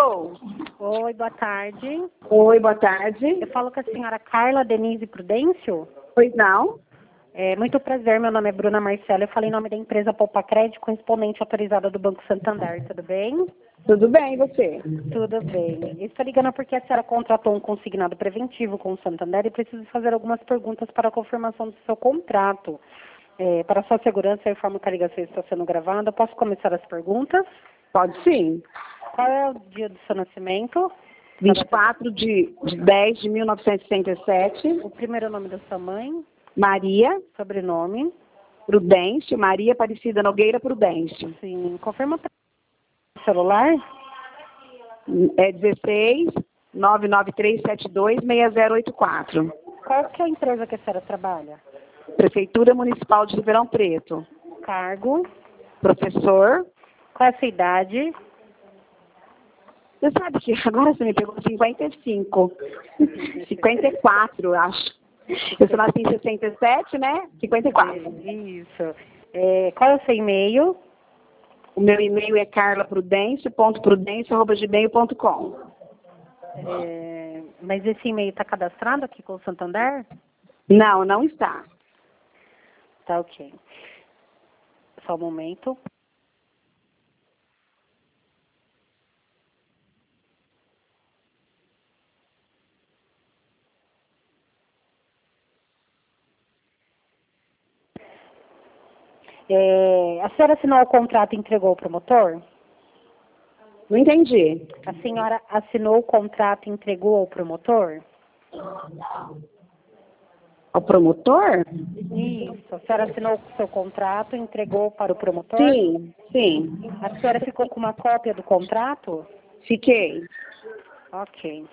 Alô? Oi, boa tarde. Oi, boa tarde. Eu falo com a senhora Carla Denise Prudêncio. Pois não? Muito prazer, meu nome é Bruna Marcela. Eu falei em nome da empresa Poupa Crédito, correspondente autorizada do Banco Santander. Tudo bem? Tudo bem, e você? Tudo bem. Estou ligando porque a senhora contratou um consignado preventivo com o Santander e preciso fazer algumas perguntas para a confirmação do seu contrato. Para sua segurança, eu informo que a ligação está sendo gravada. Posso começar as perguntas? Pode sim. Qual é o dia do seu nascimento? 24 de 10 de 1967. O primeiro nome da sua mãe? Maria Sobrenome? Prudêncio, Maria Aparecida Nogueira Prudêncio. Sim. Confirma o celular? É 16 99372 6084. Qual que é a empresa que a senhora trabalha? Prefeitura Municipal de Ribeirão Preto. Cargo? Professor. Qual é a sua idade? Você sabe que agora você me pegou 55. 54, eu acho. Eu sou nasci em 67, né? 54. Isso. Qual é o seu e-mail? O meu e-mail é carlaprudêncio.prudêncio@gmail.com. Mas esse e-mail está cadastrado aqui com o Santander? Não, não está. Tá, ok. Só um momento. A senhora assinou o contrato e entregou ao promotor? Não entendi. A senhora assinou o contrato e entregou ao promotor? O promotor? Isso. A senhora assinou o seu contrato e entregou para o promotor? Sim, sim. A senhora ficou com uma cópia do contrato? Fiquei. Ok.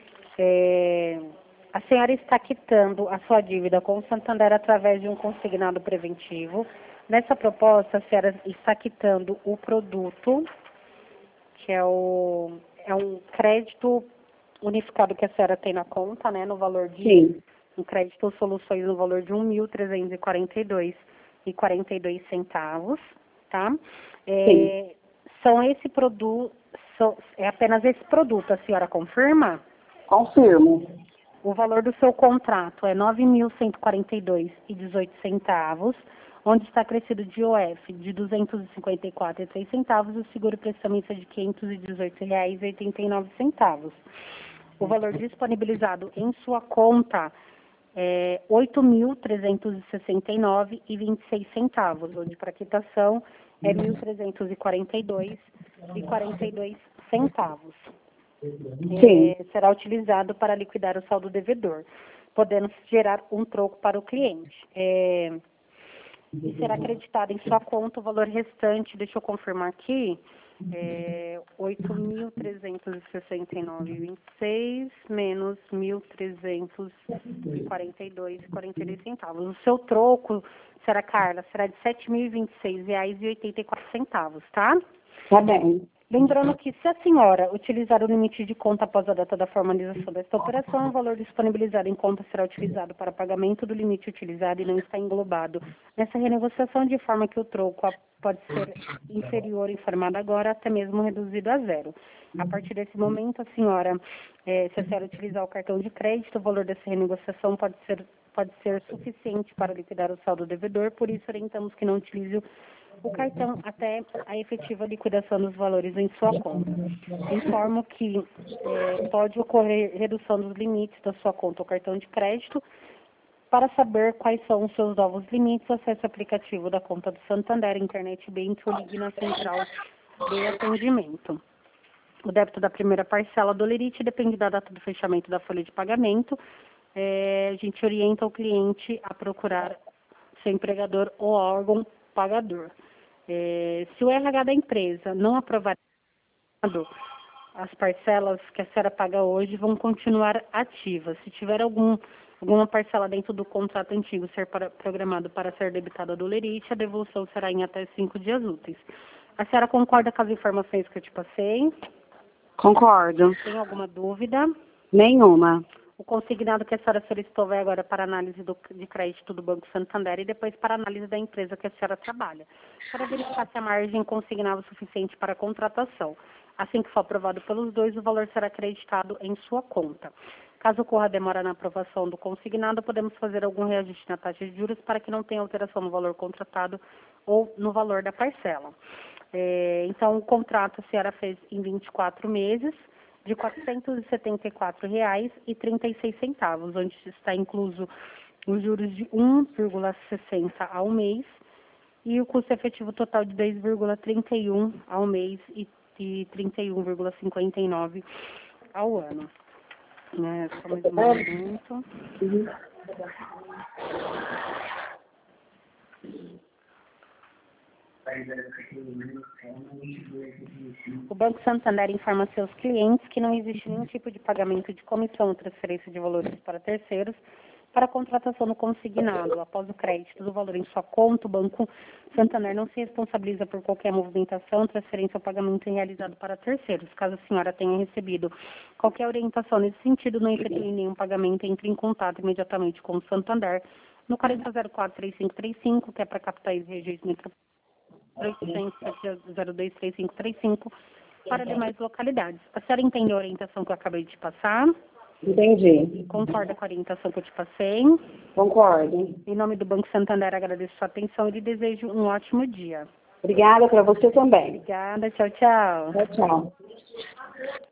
A senhora está quitando a sua dívida com o Santander através de um consignado preventivo. Nessa proposta, a senhora está quitando o produto, que é um crédito unificado que a senhora tem na conta, né, no valor de... Sim. Um crédito ou soluções no valor de R$ 1.342,42, tá? Sim. São esse produto, é apenas esse produto, a senhora confirma? Confirmo. O valor do seu contrato é R$ 9.142,18, onde está acrescido de IOF de R$ 254,03 e o seguro prestamento é de R$ 518,89. O valor disponibilizado em sua conta é R$ 8.369,26, onde para quitação é R$ 1.342,42. Será utilizado para liquidar o saldo devedor, podendo gerar um troco para o cliente. E será acreditado em sua conta o valor restante, deixa eu confirmar aqui, 8.369,26 menos 1.342,42. O seu troco, senhora Carla, será de R$ 7.026,84, tá? Tá bem. Lembrando que, se a senhora utilizar o limite de conta após a data da formalização desta operação, o valor disponibilizado em conta será utilizado para pagamento do limite utilizado e não está englobado nessa renegociação, de forma que o troco pode ser inferior, informado agora, até mesmo reduzido a zero. A partir desse momento, a senhora, se a senhora utilizar o cartão de crédito, o valor dessa renegociação pode ser suficiente para liquidar o saldo devedor, por isso orientamos que não utilize o cartão até a efetiva liquidação dos valores em sua conta. Informo que pode ocorrer redução dos limites da sua conta ou cartão de crédito. Para saber quais são os seus novos limites, acesse o aplicativo da conta do Santander, Internet Bank ou ligue na central de atendimento. O débito da primeira parcela do Lerite depende da data do fechamento da folha de pagamento. A gente orienta o cliente a procurar seu empregador ou órgão pagador. Se o RH da empresa não aprovar as parcelas que a senhora paga hoje vão continuar ativas. Se tiver alguma parcela dentro do contrato antigo ser programado para ser debitada do Lerite, a devolução será em até 5 dias úteis. A senhora concorda com as informações que eu te passei? Concordo. Tem alguma dúvida? Nenhuma. O consignado que a senhora solicitou vai agora para análise de crédito do Banco Santander e depois para análise da empresa que a senhora trabalha, para verificar se a margem consignava o suficiente para a contratação. Assim que for aprovado pelos dois, o valor será acreditado em sua conta. Caso ocorra demora na aprovação do consignado, podemos fazer algum reajuste na taxa de juros para que não tenha alteração no valor contratado ou no valor da parcela. Então, o contrato a senhora fez em 24 meses, de R$ 474,36, onde está incluso os juros de 1,60 ao mês e o custo efetivo total de 10,31 ao mês e 31,59 ao ano. Só mais um momento. O Banco Santander informa a seus clientes que não existe nenhum tipo de pagamento de comissão ou transferência de valores para terceiros para a contratação do consignado. Após o crédito do valor em sua conta, o Banco Santander não se responsabiliza por qualquer movimentação, transferência ou pagamento realizado para terceiros. Caso a senhora tenha recebido qualquer orientação nesse sentido, não efetue nenhum pagamento, entre em contato imediatamente com o Santander no 4004-3535, que é para capitais e regiões metropolitanas, 023535, para demais localidades. A senhora entendeu a orientação que eu acabei de te passar? Entendi. Concorda com a orientação que eu te passei? Concordo. Em nome do Banco Santander, agradeço sua atenção e lhe desejo um ótimo dia. Obrigada para você também. Obrigada, tchau, tchau. Tchau, tchau.